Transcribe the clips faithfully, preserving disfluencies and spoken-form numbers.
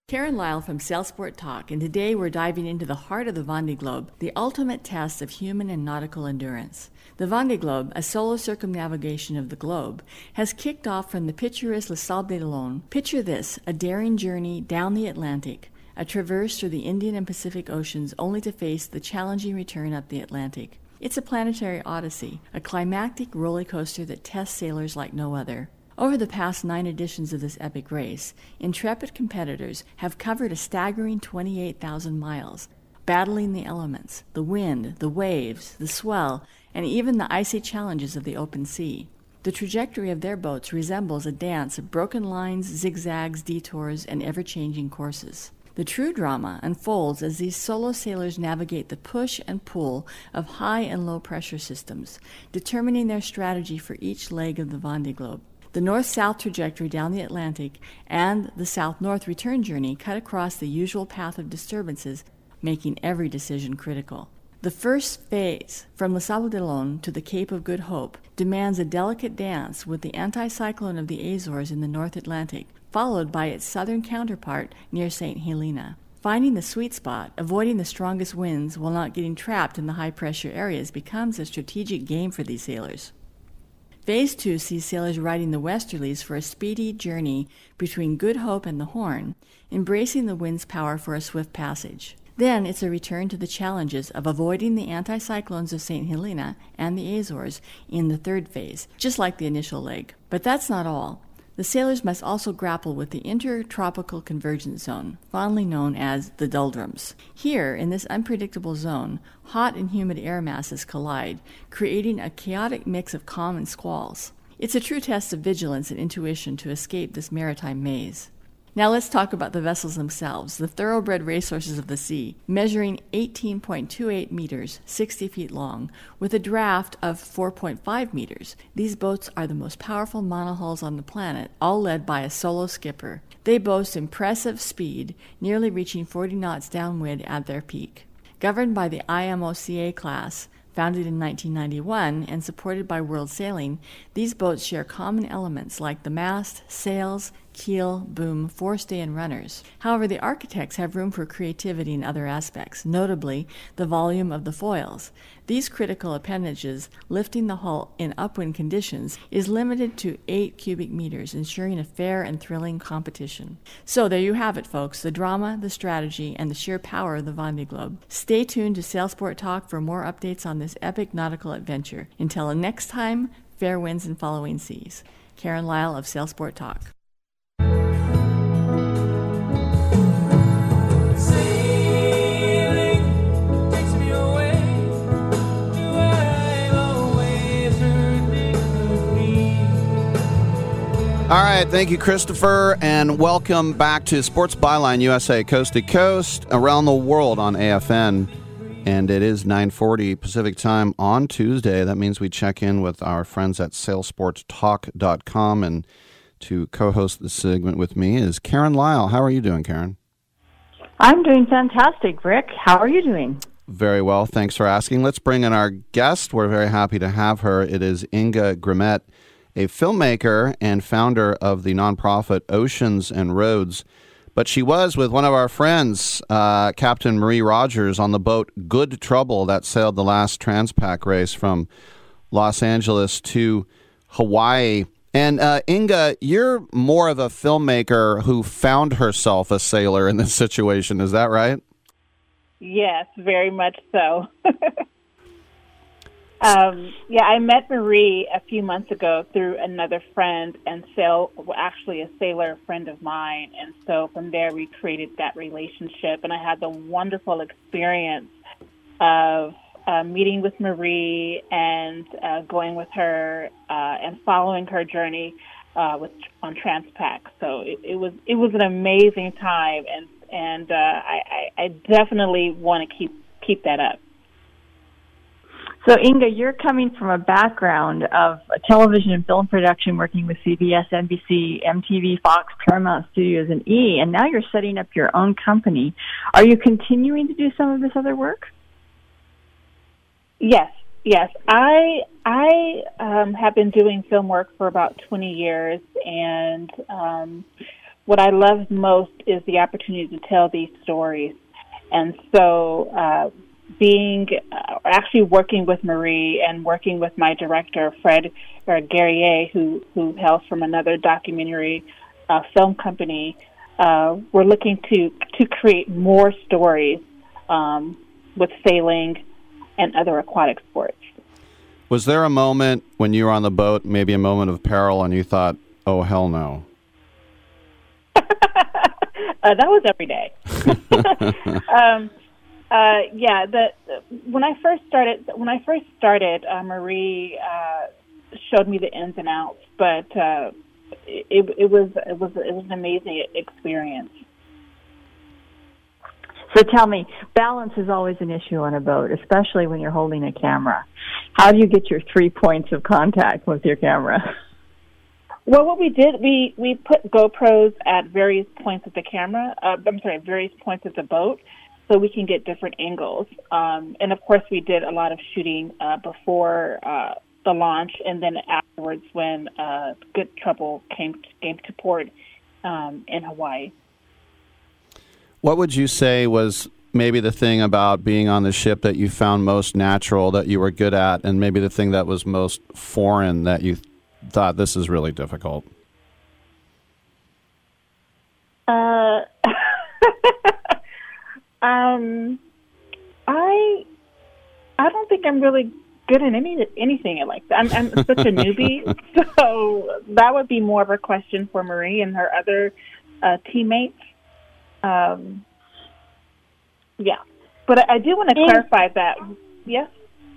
Karen Lyle from Sailsport Talk, and today we're diving into the heart of the Vendée Globe, the ultimate test of human and nautical endurance. The Vendée Globe, a solo circumnavigation of the globe, has kicked off from the picturesque Les Sables d'Olonne. Picture this, a daring journey down the Atlantic, a traverse through the Indian and Pacific Oceans only to face the challenging return up the Atlantic. It's a planetary odyssey, a climactic roller coaster that tests sailors like no other. Over the past nine editions of this epic race, intrepid competitors have covered a staggering twenty-eight thousand miles, battling the elements, the wind, the waves, the swell, and even the icy challenges of the open sea. The trajectory of their boats resembles a dance of broken lines, zigzags, detours, and ever-changing courses. The true drama unfolds as these solo sailors navigate the push and pull of high and low pressure systems, determining their strategy for each leg of the Vendée Globe. The north-south trajectory down the Atlantic and the south-north return journey cut across the usual path of disturbances, making every decision critical. The first phase, from Les Sables d'Olonne to the Cape of Good Hope, demands a delicate dance with the anticyclone of the Azores in the North Atlantic, followed by its southern counterpart near Saint Helena. Finding the sweet spot, avoiding the strongest winds while not getting trapped in the high-pressure areas becomes a strategic game for these sailors. Phase two sees sailors riding the westerlies for a speedy journey between Good Hope and the Horn, embracing the wind's power for a swift passage. Then it's a return to the challenges of avoiding the anticyclones of Saint Helena and the Azores in the third phase, just like the initial leg. But that's not all. The sailors must also grapple with the intertropical convergence zone, fondly known as the doldrums. Here, in this unpredictable zone, hot and humid air masses collide, creating a chaotic mix of calm and squalls. It's a true test of vigilance and intuition to escape this maritime maze. Now let's talk about the vessels themselves, the thoroughbred racehorses of the sea, measuring eighteen point two eight meters, sixty feet long, with a draft of four point five meters. These boats are the most powerful monohulls on the planet, all led by a solo skipper. They boast impressive speed, nearly reaching forty knots downwind at their peak. Governed by the I M O C A class, founded in nineteen ninety-one and supported by World Sailing, these boats share common elements like the mast, sails, keel, boom, forestay, and runners. However, the architects have room for creativity in other aspects, notably the volume of the foils. These critical appendages, lifting the hull in upwind conditions, is limited to eight cubic meters, ensuring a fair and thrilling competition. So there you have it, folks, the drama, the strategy, and the sheer power of the Vendée Globe. Stay tuned to Sailsport Talk for more updates on this epic nautical adventure. Until next time, fair winds and following seas. Karen Lyle of Sailsport Talk. All right, thank you, Christopher, and welcome back to Sports Byline U S A, coast to coast, around the world on A F N. And it is nine forty Pacific time on Tuesday. That means we check in with our friends at sailsport talk dot com. And to co-host this segment with me is Karen Lyle. How are you doing, Karen? I'm doing fantastic, Rick. How are you doing? Very well. Thanks for asking. Let's bring in our guest. We're very happy to have her. It is Inga Grimet, a filmmaker and founder of the nonprofit Oceans and Roads. But she was with one of our friends, uh, Captain Marie Rogers, on the boat Good Trouble that sailed the last Transpac race from Los Angeles to Hawaii. And uh, Inga, you're more of a filmmaker who found herself a sailor in this situation. Is that right? Yes, very much so. Um, yeah, I met Marie a few months ago through another friend, and sail, well, actually a sailor friend of mine. And so from there, we created that relationship. And I had the wonderful experience of uh, meeting with Marie and uh, going with her uh, and following her journey uh, with on Transpac. So it, it was it was an amazing time, and and uh, I, I, I definitely want to keep keep that up. So, Inga, you're coming from a background of television and film production, working with C B S, N B C, M T V, Fox, Paramount Studios, and E! And now you're setting up your own company. Are you continuing to do some of this other work? Yes, yes. I I um, have been doing film work for about twenty years, and um, what I love most is the opportunity to tell these stories. And so uh, being, uh, actually working with Marie and working with my director, Fred or Guerrier, who, who hails from another documentary uh, film company, uh, we're looking to, to create more stories um, with sailing and other aquatic sports. Was there a moment when you were on the boat, maybe a moment of peril, and you thought, oh, hell no? Uh, that was every day. um, uh, yeah, the, when I first started, when I first started, uh, Marie uh, showed me the ins and outs, but uh, it, it was it was it was an amazing experience. So tell me, balance is always an issue on a boat, especially when you're holding a camera. How do you get your three points of contact with your camera? Well, what we did, we, we put GoPros at various points of the camera, uh, I'm sorry, various points of the boat, so we can get different angles. Um, and, of course, we did a lot of shooting uh, before uh, the launch and then afterwards when uh, Good Trouble came, came to port um, in Hawaii. What would you say was maybe the thing about being on the ship that you found most natural, that you were good at, and maybe the thing that was most foreign that you thought this is really difficult? Uh, um, I I don't think I'm really good at any anything like that. I'm, I'm such a newbie, so that would be more of a question for Marie and her other uh, teammates. Um, yeah, but I, I do want to clarify that. Yes.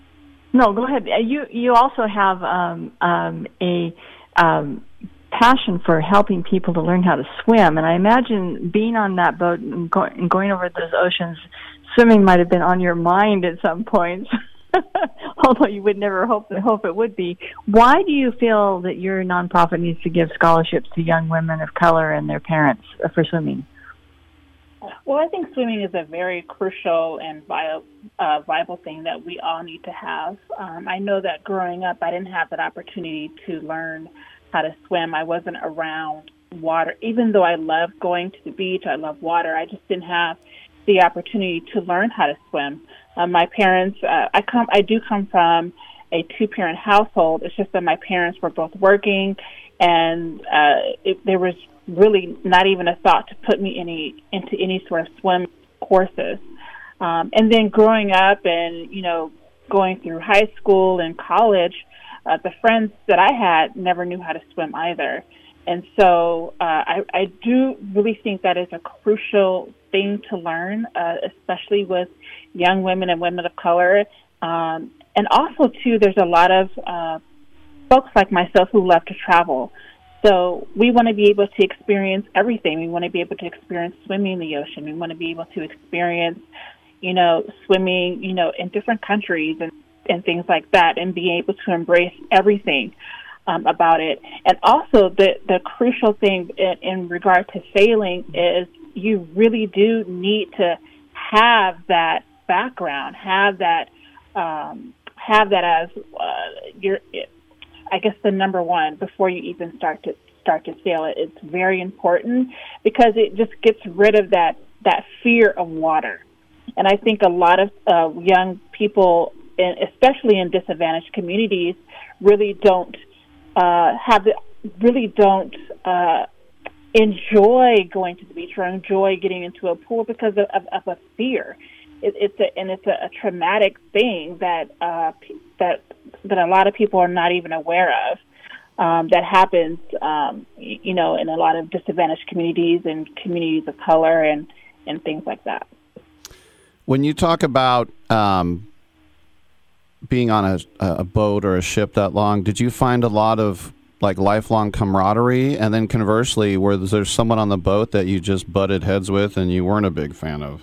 No, go ahead. You you also have um, um, a um, passion for helping people to learn how to swim, and I imagine being on that boat and, go, and going over those oceans, swimming might have been on your mind at some points, although you would never hope hope it would be. Why do you feel that your nonprofit needs to give scholarships to young women of color and their parents for swimming? Well, I think swimming is a very crucial and viable, uh, viable thing that we all need to have. Um, I know that growing up, I didn't have that opportunity to learn how to swim. I wasn't around water. Even though I love going to the beach, I love water, I just didn't have the opportunity to learn how to swim. Um, my parents, uh, I come, I do come from a two-parent household. It's just that my parents were both working, and uh, it, there was really not even a thought to put me any into any sort of swim courses. Um, and then growing up and, you know, going through high school and college, uh, the friends that I had never knew how to swim either. And so uh, I, I do really think that is a crucial thing to learn, uh, especially with young women and women of color. Um, and also, too, there's a lot of uh, folks like myself who love to travel. So we want to be able to experience everything. We want to be able to experience swimming in the ocean. We want to be able to experience, you know, swimming, you know, in different countries and, and things like that, and being able to embrace everything um, about it. And also the, the crucial thing in, in regard to sailing is you really do need to have that background, have that, um, have that as uh, your, I guess the number one before you even start to start to sail it. It's very important because it just gets rid of that, that fear of water. And I think a lot of uh, young people, especially in disadvantaged communities, really don't uh, have the, really don't uh, enjoy going to the beach or enjoy getting into a pool because of, of, of a fear. It, it's a, and it's a, a traumatic thing that uh, that that a lot of people are not even aware of. Um, that happens, um, you know, in a lot of disadvantaged communities and communities of color and, and things like that. When you talk about um, being on a, a boat or a ship that long, did you find a lot of like lifelong camaraderie? And then conversely, was there someone on the boat that you just butted heads with and you weren't a big fan of?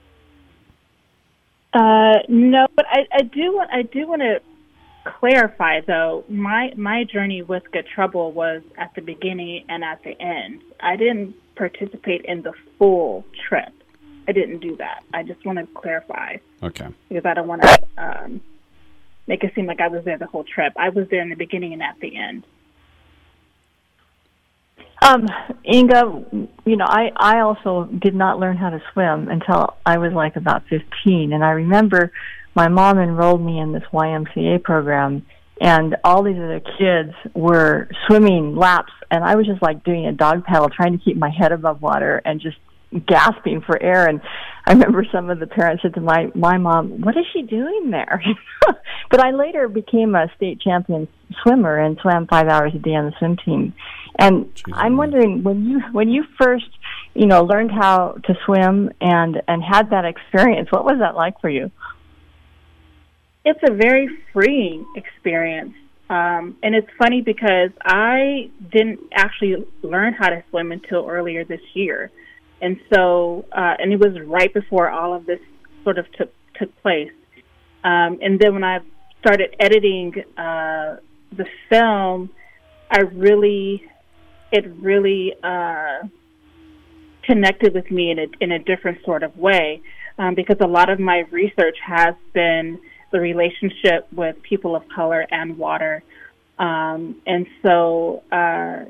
Uh, no, but I, I do want I do want to clarify though. My my journey with Good Trouble was at the beginning and at the end. I didn't participate in the full trip. I didn't do that. I just want to clarify. Okay. Because I don't want to um, make it seem like I was there the whole trip. I was there in the beginning and at the end. Um, Inga, you know, I, I also did not learn how to swim until I was like about fifteen. And I remember my mom enrolled me in this Y M C A program, and all these other kids were swimming laps, and I was just like doing a dog paddle, trying to keep my head above water and just gasping for air. And I remember some of the parents said to my, my mom, "What is she doing there?" But I later became a state champion swimmer and swam five hours a day on the swim team. And Jeez, I'm wondering, when you when you first, you know, learned how to swim and, and had that experience, what was that like for you? It's a very freeing experience. Um, and it's funny because I didn't actually learn how to swim until earlier this year. And so, uh, and it was right before all of this sort of took, took place. Um, and then when I started editing uh, the film, I really, it really uh, connected with me in a, in a different sort of way, um, because a lot of my research has been the relationship with people of color and water. Um, and so uh,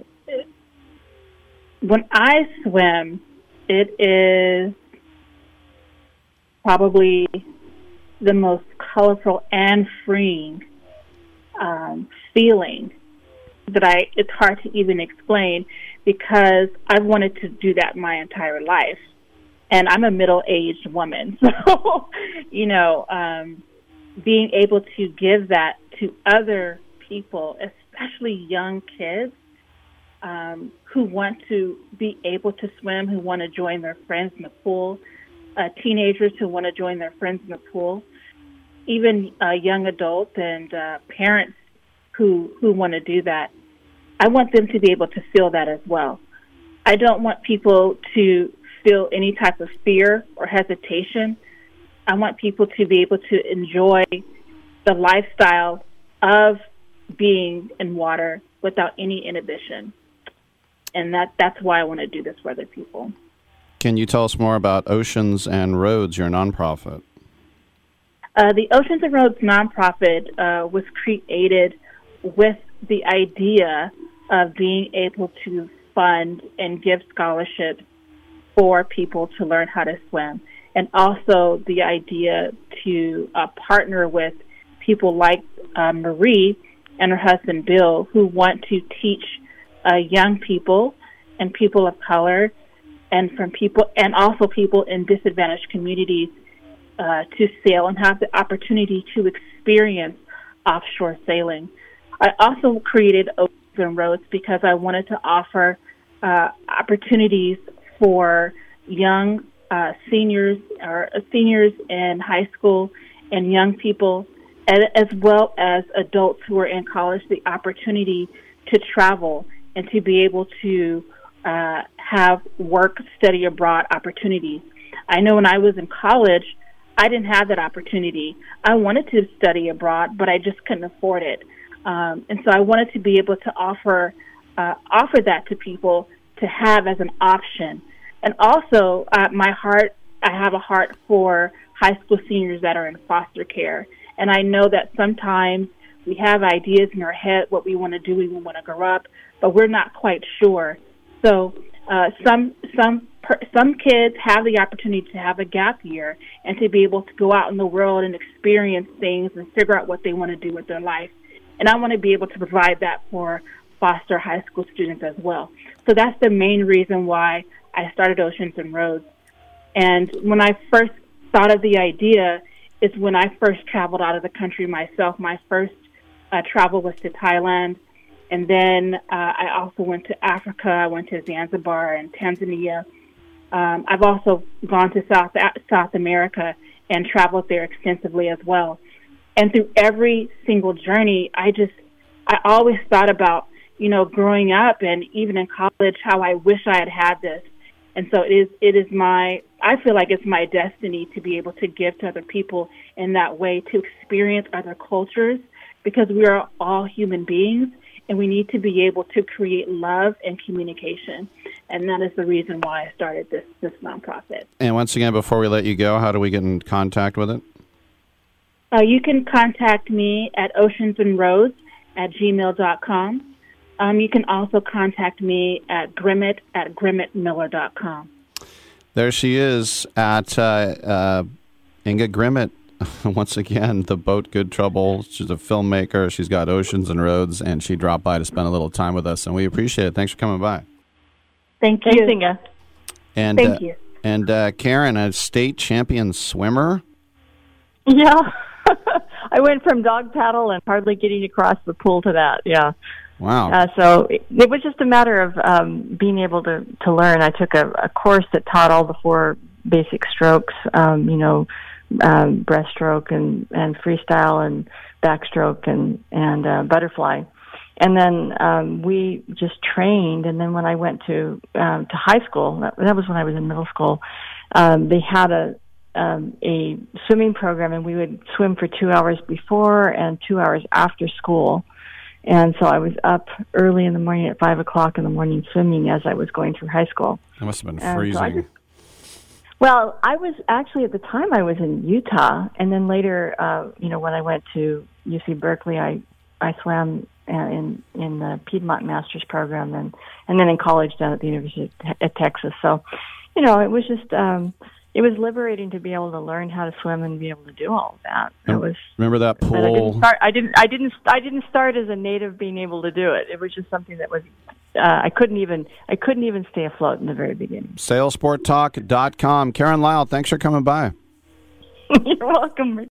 when I swim, it is probably the most colorful and freeing um, feeling that I, it's hard to even explain, because I've wanted to do that my entire life. And I'm a middle-aged woman. So, you know, um, being able to give that to other people, especially young kids, um, who want to be able to swim, who want to join their friends in the pool, uh, teenagers who want to join their friends in the pool, even uh, young adults and uh, parents who who want to do that. I want them to be able to feel that as well. I don't want people to feel any type of fear or hesitation. I want people to be able to enjoy the lifestyle of being in water without any inhibition. And that that's why I want to do this for other people. Can you tell us more about Oceans and Roads, your nonprofit? Uh, the Oceans and Roads nonprofit uh, was created with the idea of being able to fund and give scholarships for people to learn how to swim, and also the idea to uh, partner with people like uh, Marie and her husband Bill, who want to teach uh, young people and people of color, and from people and also people in disadvantaged communities uh, to sail and have the opportunity to experience offshore sailing. I also created Oceans and Roads because I wanted to offer uh, opportunities for young uh, seniors or uh, seniors in high school and young people, as well as adults who are in college, the opportunity to travel and to be able to uh, have work, study abroad opportunities. I know when I was in college, I didn't have that opportunity. I wanted to study abroad, but I just couldn't afford it. Um, and so I wanted to be able to offer uh, offer that to people to have as an option. And also, uh, my heart, I have a heart for high school seniors that are in foster care. And I know that sometimes we have ideas in our head what we want to do, we want to grow up, but we're not quite sure. So uh, some some per, some kids have the opportunity to have a gap year and to be able to go out in the world and experience things and figure out what they want to do with their life. And I want to be able to provide that for foster high school students as well. So that's the main reason why I started Oceans and Roads. And when I first thought of the idea is when I first traveled out of the country myself. My first uh, travel was to Thailand. And then uh, I also went to Africa. I went to Zanzibar and Tanzania. Um, I've also gone to South South America and traveled there extensively as well. And through every single journey, I just, I always thought about, you know, growing up and even in college, how I wish I had had this. And so it is, it is my, I feel like it's my destiny to be able to give to other people in that way, to experience other cultures, because we are all human beings and we need to be able to create love and communication. And that is the reason why I started this, this nonprofit. And once again, before we let you go, how do we get in contact with it? Uh, you can contact me at oceansandroads at gmail dot com. Um, you can also contact me at grimmett at grimmett miller dot com. There she is at uh, uh, Inga Grimmett. Once again, the boat Good Trouble. She's a filmmaker. She's got Oceans and Roads, and she dropped by to spend a little time with us, and we appreciate it. Thanks for coming by. Thank you. Thanks, Inga. And, Thank uh, you. And uh, Karen, a state champion swimmer. Yeah. I went from dog paddle and hardly getting across the pool to that, yeah. Wow. Uh, so it, it was just a matter of um, being able to, to learn. I took a, a course that taught all the four basic strokes, um, you know, um, breaststroke and, and freestyle and backstroke and, and uh, butterfly. And then um, we just trained. And then when I went to um, to high school, that, that was when I was in middle school, um, they had a um, a swimming program, and we would swim for two hours before and two hours after school. And so I was up early in the morning at five o'clock in the morning swimming as I was going through high school. It must have been And freezing. so I just, well, I was actually at the time I was in Utah, and then later, uh, you know, when I went to U C Berkeley, I I swam uh, in in the Piedmont Masters program, and and then in college down at the University of, at Texas. So, you know, it was just um, it was liberating to be able to learn how to swim and be able to do all of that. It was. Remember that But I didn't pool? start. I didn't. I didn't. I didn't start as a native being able to do it. It was just something that was. Uh, I couldn't even. I couldn't even stay afloat in the very beginning. sailsport talk dot com. Karen Lyle, thanks for coming by. You're welcome.